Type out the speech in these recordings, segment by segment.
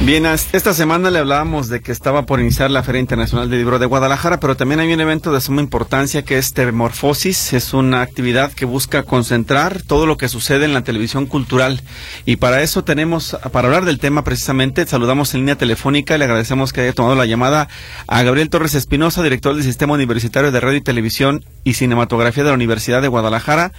Bien, esta semana le hablábamos de que estaba por iniciar la Feria Internacional del Libro de Guadalajara, pero también hay un evento de suma importancia que es Televemorfosis. Es una actividad que busca concentrar todo lo que sucede en la televisión cultural. Y para eso para hablar del tema precisamente, saludamos en línea telefónica y le agradecemos que haya tomado la llamada a Gabriel Torres Espinosa, director del Sistema Universitario de Radio y Televisión y Cinematografía de la Universidad de Guadalajara.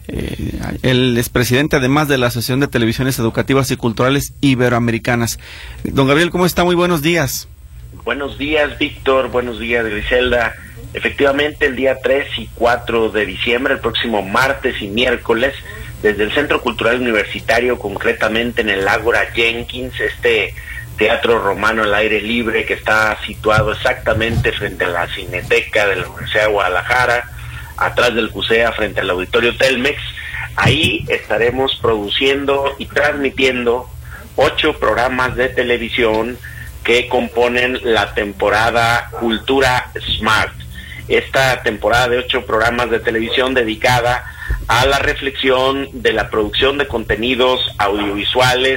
Él es presidente además de la Asociación de Televisiones Educativas y Culturales Iberoamericanas. Don Gabriel, ¿cómo está? Muy buenos días. Buenos días, Víctor. Buenos días, Griselda. Efectivamente, el día 3 y 4 de diciembre, el próximo martes y miércoles, desde el Centro Cultural Universitario, concretamente en el Ágora Jenkins, este teatro romano al aire libre que está situado exactamente frente a la Cineteca de la Universidad de Guadalajara, atrás del CUSEA, frente al Auditorio Telmex. Ahí estaremos produciendo y transmitiendo 8 programas de televisión que componen la temporada Cultura Smart. Esta temporada de 8 programas de televisión dedicada a la reflexión de la producción de contenidos audiovisuales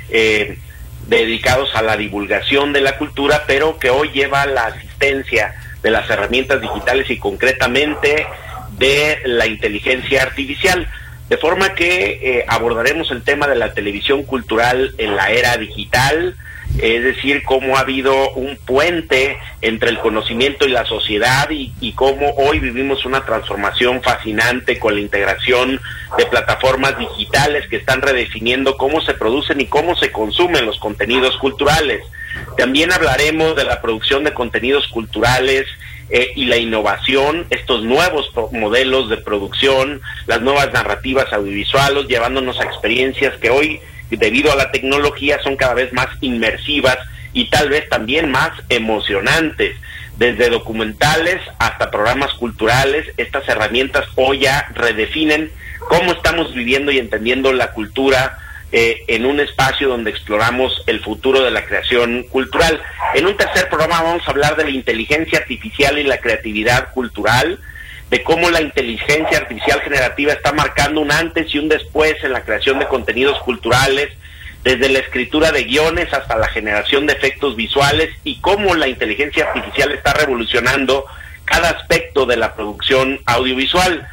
dedicados a la divulgación de la cultura, pero que hoy lleva la asistencia de las herramientas digitales y concretamente de la inteligencia artificial. De forma que abordaremos el tema de la televisión cultural en la era digital, es decir, cómo ha habido un puente entre el conocimiento y la sociedad y cómo hoy vivimos una transformación fascinante con la integración de plataformas digitales que están redefiniendo cómo se producen y cómo se consumen los contenidos culturales. También hablaremos de la producción de contenidos culturales y la innovación, estos nuevos modelos de producción, las nuevas narrativas audiovisuales, llevándonos a experiencias que hoy, debido a la tecnología, son cada vez más inmersivas y tal vez también más emocionantes. Desde documentales hasta programas culturales, estas herramientas hoy ya redefinen cómo estamos viviendo y entendiendo la cultura en un espacio donde exploramos el futuro de la creación cultural. En un tercer programa vamos a hablar de la inteligencia artificial y la creatividad cultural, de cómo la inteligencia artificial generativa está marcando un antes y un después en la creación de contenidos culturales, desde la escritura de guiones hasta la generación de efectos visuales, y cómo la inteligencia artificial está revolucionando cada aspecto de la producción audiovisual.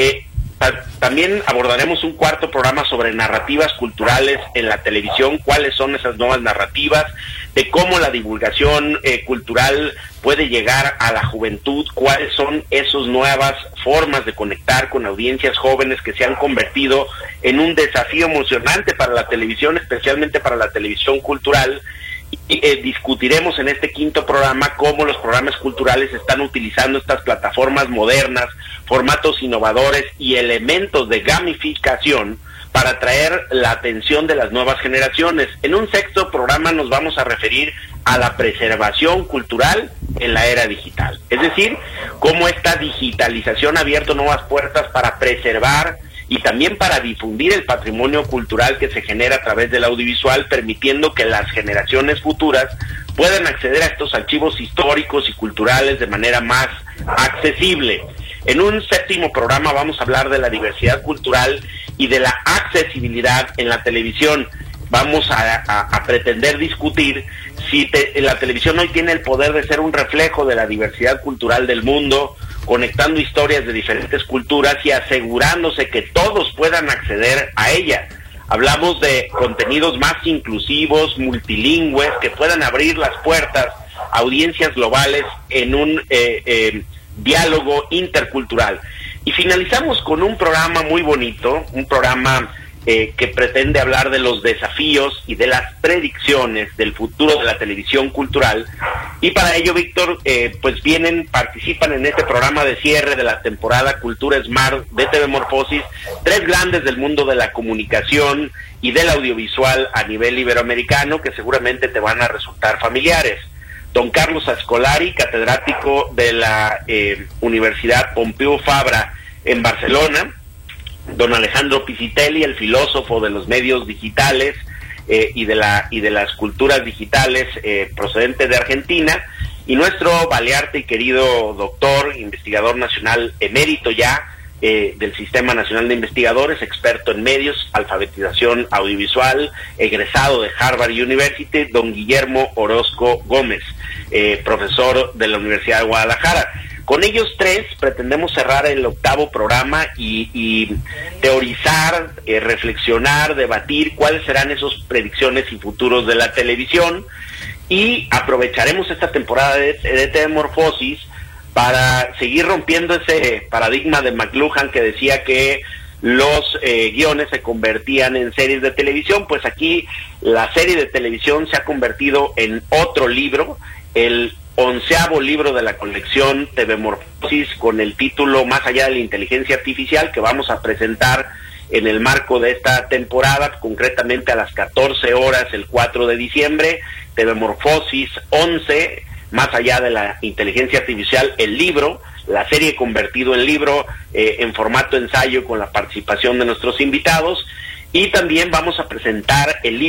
También abordaremos un cuarto programa sobre narrativas culturales en la televisión, cuáles son esas nuevas narrativas, de cómo la divulgación cultural puede llegar a la juventud, cuáles son esas nuevas formas de conectar con audiencias jóvenes que se han convertido en un desafío emocionante para la televisión, especialmente para la televisión cultural. Y discutiremos en este quinto programa cómo los programas culturales están utilizando estas plataformas modernas, formatos innovadores y elementos de gamificación para atraer la atención de las nuevas generaciones. En un sexto programa nos vamos a referir a la preservación cultural en la era digital, es decir, cómo esta digitalización ha abierto nuevas puertas para preservar y también para difundir el patrimonio cultural que se genera a través del audiovisual, permitiendo que las generaciones futuras puedan acceder a estos archivos históricos y culturales de manera más accesible. En un séptimo programa vamos a hablar de la diversidad cultural y de la accesibilidad en la televisión. Vamos a pretender discutir si la televisión hoy tiene el poder de ser un reflejo de la diversidad cultural del mundo, conectando historias de diferentes culturas y asegurándose que todos puedan acceder a ella. Hablamos de contenidos más inclusivos, multilingües, que puedan abrir las puertas a audiencias globales en un diálogo intercultural. Y finalizamos con un programa muy bonito, un programa que pretende hablar de los desafíos y de las predicciones del futuro de la televisión cultural. Y para ello, Víctor, pues participan en este programa de cierre de la temporada Cultura Smart de Televemorfosis, 3 grandes del mundo de la comunicación y del audiovisual a nivel iberoamericano que seguramente te van a resultar familiares. Don Carlos Ascolari, catedrático de la Universidad Pompeu Fabra en Barcelona, don Alejandro Pisitelli, el filósofo de los medios digitales y de las culturas digitales procedente de Argentina, y nuestro valiente y querido doctor, investigador nacional emérito ya, del Sistema Nacional de Investigadores, experto en medios, alfabetización audiovisual, egresado de Harvard University, don Guillermo Orozco Gómez, profesor de la Universidad de Guadalajara. Con ellos tres pretendemos cerrar el 8º programa y teorizar, reflexionar, debatir cuáles serán esas predicciones y futuros de la televisión, y aprovecharemos esta temporada de Telemorfosis para seguir rompiendo ese paradigma de McLuhan que decía que los guiones se convertían en series de televisión. Pues aquí la serie de televisión se ha convertido en otro libro, el 11º libro de la colección Telemorfosis, con el título Más allá de la inteligencia artificial, que vamos a presentar en el marco de esta temporada, concretamente a las 14 horas el 4 de diciembre, Telemorfosis 11, Más allá de la inteligencia artificial, el libro, la serie convertido en libro, en formato ensayo, con la participación de nuestros invitados. Y también vamos a presentar el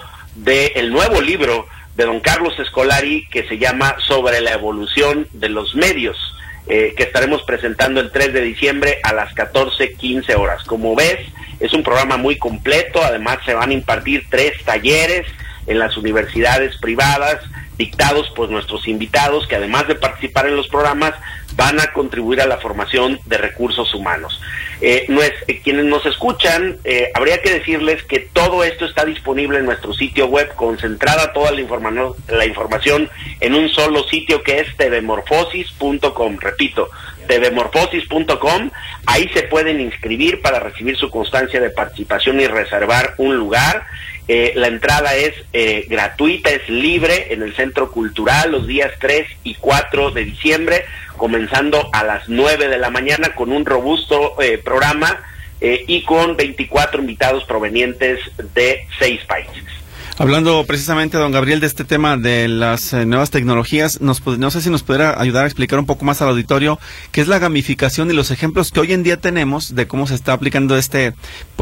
nuevo libro de don Carlos Escolari, que se llama Sobre la evolución de los medios, que estaremos presentando el 3 de diciembre a las 14:15 horas. Como ves, es un programa muy completo. Además, se van a impartir 3 talleres en las universidades privadas, dictados por nuestros invitados, que además de participar en los programas, van a contribuir a la formación de recursos humanos. Quienes nos escuchan, habría que decirles que todo esto está disponible en nuestro sitio web, concentrada toda la información en un solo sitio, que es tvmorfosis.com. Repito, tvmorfosis.com. Ahí se pueden inscribir para recibir su constancia de participación y reservar un lugar. La entrada es gratuita, es libre, en el Centro Cultural los días 3 y 4 de diciembre, comenzando a las 9 de la mañana, con un robusto programa y con 24 invitados provenientes de 6 países. Hablando precisamente, don Gabriel, de este tema de las nuevas tecnologías, no sé si nos pudiera ayudar a explicar un poco más al auditorio qué es la gamificación y los ejemplos que hoy en día tenemos de cómo se está aplicando este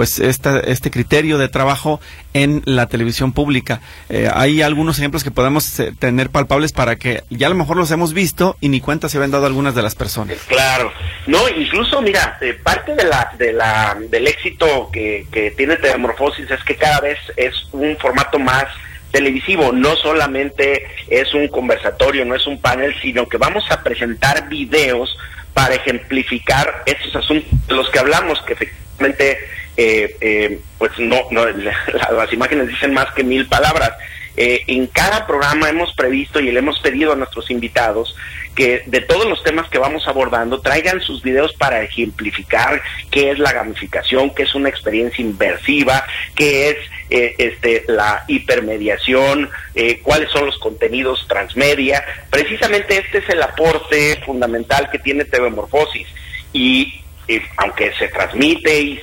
criterio de trabajo en la televisión pública. Hay algunos ejemplos que podemos tener palpables para que ya a lo mejor los hemos visto y ni cuenta se habían dado algunas de las personas. Claro, no, incluso mira, parte del éxito que tiene Telemorfosis es que cada vez es un formato más televisivo. No solamente es un conversatorio, no es un panel, sino que vamos a presentar videos para ejemplificar estos asuntos de los que hablamos, que efectivamente las imágenes dicen más que 1000 palabras. En cada programa hemos previsto y le hemos pedido a nuestros invitados que de todos los temas que vamos abordando traigan sus videos para ejemplificar qué es la gamificación, qué es una experiencia inmersiva, qué es la hipermediación, cuáles son los contenidos transmedia. Precisamente este es el aporte fundamental que tiene Telemorfosis, y aunque se transmite y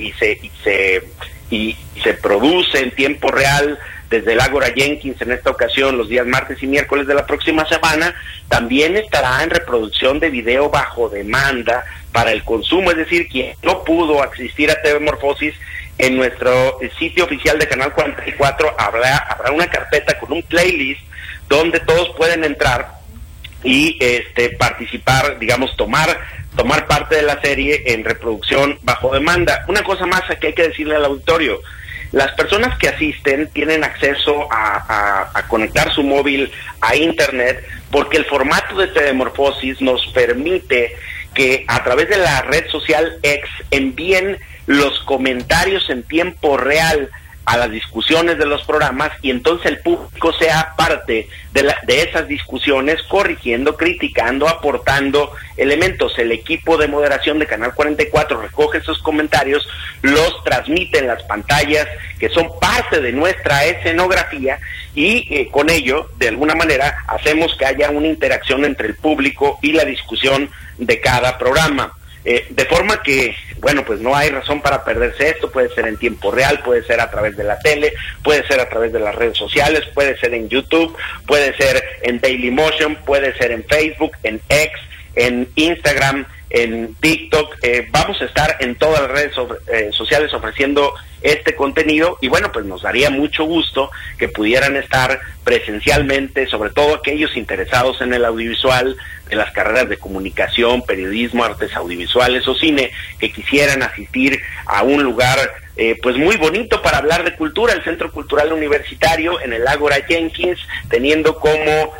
se produce en tiempo real desde el Ágora Jenkins en esta ocasión, los días martes y miércoles de la próxima semana, también estará en reproducción de video bajo demanda para el consumo. Es decir, quien no pudo asistir a Telemorfosis, en nuestro sitio oficial de Canal 44 habrá una carpeta con un playlist donde todos pueden entrar y participar, digamos, tomar parte de la serie en reproducción bajo demanda. Una cosa más que hay que decirle al auditorio: las personas que asisten tienen acceso a conectar su móvil a internet, porque el formato de Telemorfosis nos permite que a través de la red social X envíen los comentarios en tiempo real a las discusiones de los programas, y entonces el público sea parte de esas discusiones, corrigiendo, criticando, aportando elementos. El equipo de moderación de Canal 44 recoge esos comentarios, los transmite en las pantallas que son parte de nuestra escenografía, y con ello, de alguna manera, hacemos que haya una interacción entre el público y la discusión de cada programa. De forma que, bueno, pues no hay razón para perderse esto. Puede ser en tiempo real, puede ser a través de la tele, puede ser a través de las redes sociales, puede ser en YouTube, puede ser en Dailymotion, puede ser en Facebook, en X, en Instagram, en TikTok, vamos a estar en todas las redes sociales ofreciendo este contenido, y bueno, pues nos daría mucho gusto que pudieran estar presencialmente, sobre todo aquellos interesados en el audiovisual, en las carreras de comunicación, periodismo, artes audiovisuales o cine, que quisieran asistir a un lugar pues muy bonito para hablar de cultura, el Centro Cultural Universitario en el Ágora Jenkins, teniendo como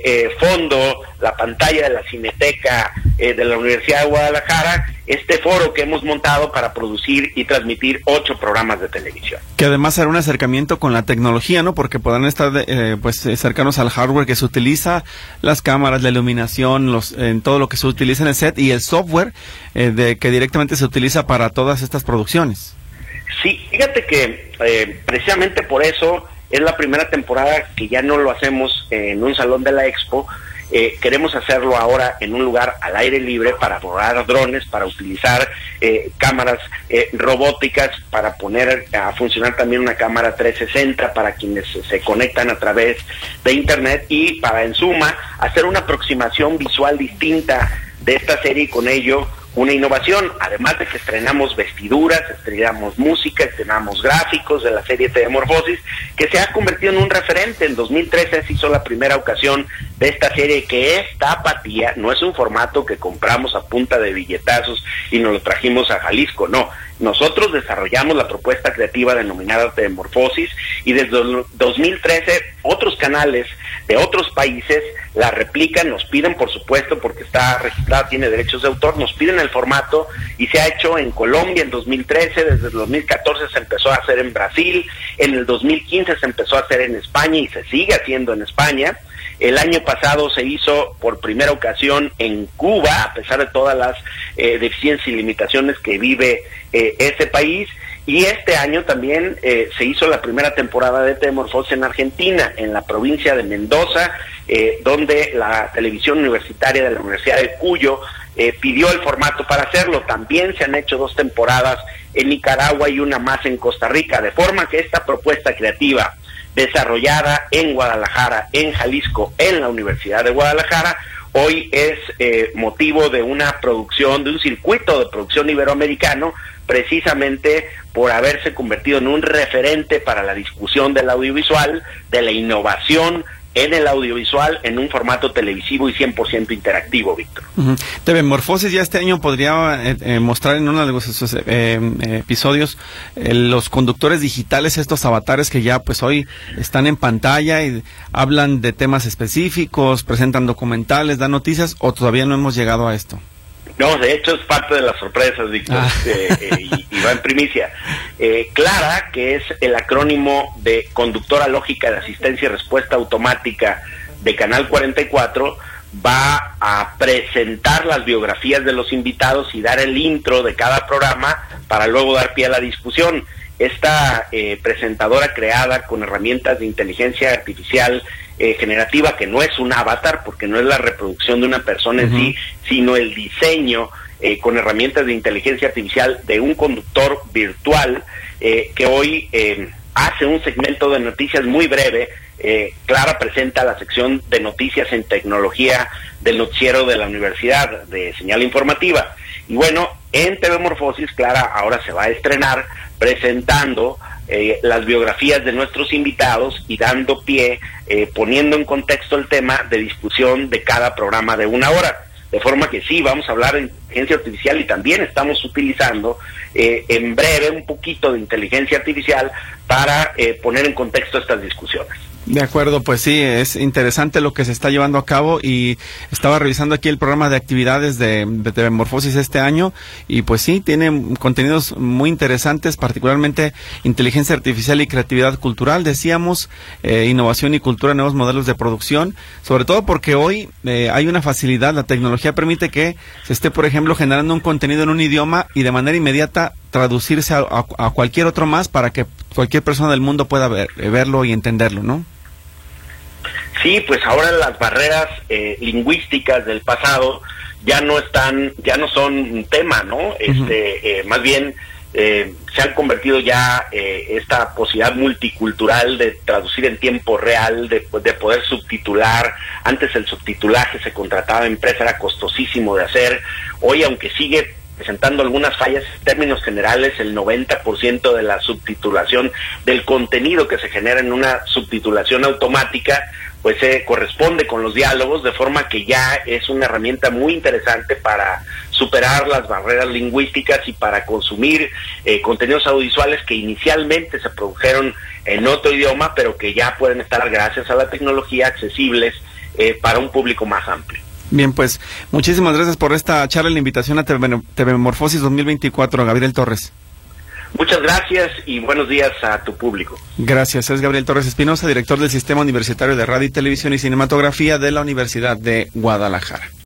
fondo la pantalla de la Cineteca de la Universidad de Guadalajara, este foro que hemos montado para producir y transmitir 8 programas de televisión. Que además será un acercamiento con la tecnología, ¿no? Porque podrán estar pues cercanos al hardware que se utiliza, las cámaras, la iluminación, en todo lo que se utiliza en el set, y el software que directamente se utiliza para todas estas producciones. Sí, fíjate que precisamente por eso es la primera temporada que ya no lo hacemos en un salón de la Expo. Queremos hacerlo ahora en un lugar al aire libre para volar drones, para utilizar cámaras robóticas, para poner a funcionar también una cámara 360 para quienes se conectan a través de internet, y para en suma hacer una aproximación visual distinta de esta serie y con ello una innovación, además de que estrenamos vestiduras, estrenamos música, estrenamos gráficos de la serie Telemorfosis, que se ha convertido en un referente. En 2013 se hizo la primera ocasión de esta serie, que es tapatía, no es un formato que compramos a punta de billetazos y nos lo trajimos a Jalisco, no. Nosotros desarrollamos la propuesta creativa denominada Telemorfosis, y desde 2013 otros canales de otros países la replican, nos piden, por supuesto, porque está registrada, tiene derechos de autor, nos piden el formato, y se ha hecho en Colombia en 2013, desde el 2014 se empezó a hacer en Brasil, en el 2015 se empezó a hacer en España y se sigue haciendo en España. El año pasado se hizo por primera ocasión en Cuba, a pesar de todas las deficiencias y limitaciones que vive ese país. Y este año también se hizo la primera temporada de Telemorfosis en Argentina, en la provincia de Mendoza, donde la televisión universitaria de la Universidad de Cuyo pidió el formato para hacerlo. También se han hecho 2 temporadas en Nicaragua y una más en Costa Rica, de forma que esta propuesta creativa desarrollada en Guadalajara, en Jalisco, en la Universidad de Guadalajara, hoy es motivo de una producción, de un circuito de producción iberoamericano, precisamente por haberse convertido en un referente para la discusión del audiovisual, de la innovación en el audiovisual, en un formato televisivo y 100% interactivo, Víctor. Telemorfosis ya este año podría mostrar en uno de sus episodios los conductores digitales, estos avatares que ya pues hoy están en pantalla y hablan de temas específicos, presentan documentales, dan noticias, ¿o todavía no hemos llegado a esto? No, de hecho es parte de las sorpresas, Víctor, y va en primicia. Clara, que es el acrónimo de Conductora Lógica de Asistencia y Respuesta Automática de Canal 44, va a presentar las biografías de los invitados y dar el intro de cada programa para luego dar pie a la discusión. Esta presentadora, creada con herramientas de inteligencia artificial generativa, que no es un avatar, porque no es la reproducción de una persona en sí, sino el diseño con herramientas de inteligencia artificial de un conductor virtual, que hoy hace un segmento de noticias muy breve. Clara presenta la sección de noticias en tecnología del noticiero de la Universidad de Señal Informativa. Y bueno, en Telemorfosis, Clara ahora se va a estrenar presentando las biografías de nuestros invitados y dando pie, poniendo en contexto el tema de discusión de cada programa de 1 hora. De forma que sí, vamos a hablar de inteligencia artificial, y también estamos utilizando en breve un poquito de inteligencia artificial para poner en contexto estas discusiones. De acuerdo, pues sí, es interesante lo que se está llevando a cabo, y estaba revisando aquí el programa de actividades de Telemorfosis este año, y pues sí, tiene contenidos muy interesantes, particularmente inteligencia artificial y creatividad cultural, decíamos, innovación y cultura, nuevos modelos de producción, sobre todo porque hoy hay una facilidad, la tecnología permite que se esté, por ejemplo, generando un contenido en un idioma y de manera inmediata traducirse a cualquier otro más para que cualquier persona del mundo pueda verlo y entenderlo, ¿no? Sí, pues ahora las barreras lingüísticas del pasado ya no son un tema, ¿no? Más bien se han convertido ya esta posibilidad multicultural de traducir en tiempo real, de poder subtitular. Antes el subtitulaje se contrataba a empresa, era costosísimo de hacer. Hoy, aunque sigue presentando algunas fallas, en términos generales el 90% de la subtitulación del contenido que se genera en una subtitulación automática pues se corresponde con los diálogos, de forma que ya es una herramienta muy interesante para superar las barreras lingüísticas y para consumir contenidos audiovisuales que inicialmente se produjeron en otro idioma, pero que ya pueden estar, gracias a la tecnología, accesibles para un público más amplio. Bien, pues muchísimas gracias por esta charla y la invitación a TV Morfosis 2024, Gabriel Torres. Muchas gracias y buenos días a tu público. Gracias. Es Gabriel Torres Espinosa, director del Sistema Universitario de Radio y Televisión y Cinematografía de la Universidad de Guadalajara.